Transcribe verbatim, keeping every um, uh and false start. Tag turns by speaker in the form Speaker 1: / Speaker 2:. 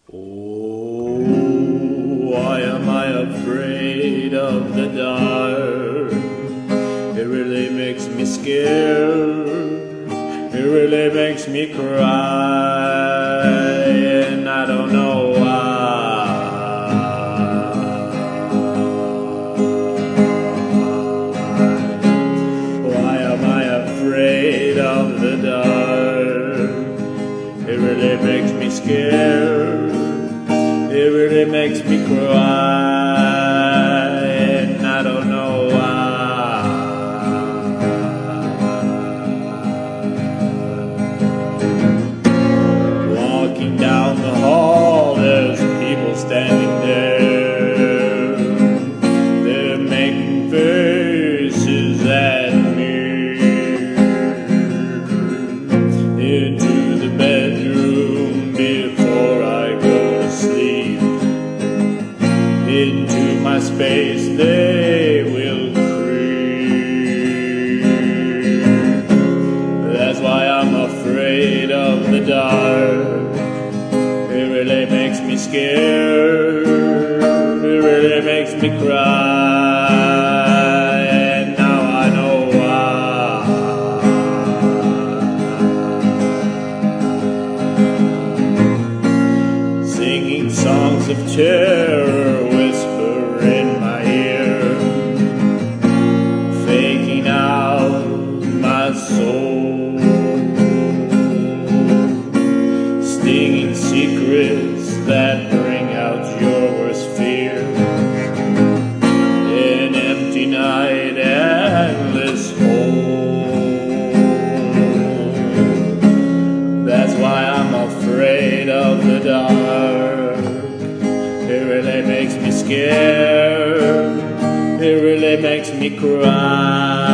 Speaker 1: Oh, why am I afraid of the dark? It really makes me scared. It really makes me cry, and I don't know why. Why am I afraid of the dark? It really makes me scared. It really makes me cry, and I don't know why. Walking down the hall, there's people standing there. They're making faces at me. Into the bedroom before I go to sleep. Into my space they will creep. That's why I'm afraid of the dark. It really makes me scared. It really makes me cry, and now I know why. Singing songs of terror whisper in my ear, faking out my soul, stinging secrets that bring out your worst fear. An empty night, endless hole. That's why I'm afraid of the dark. It really makes me scared. It really makes me cry.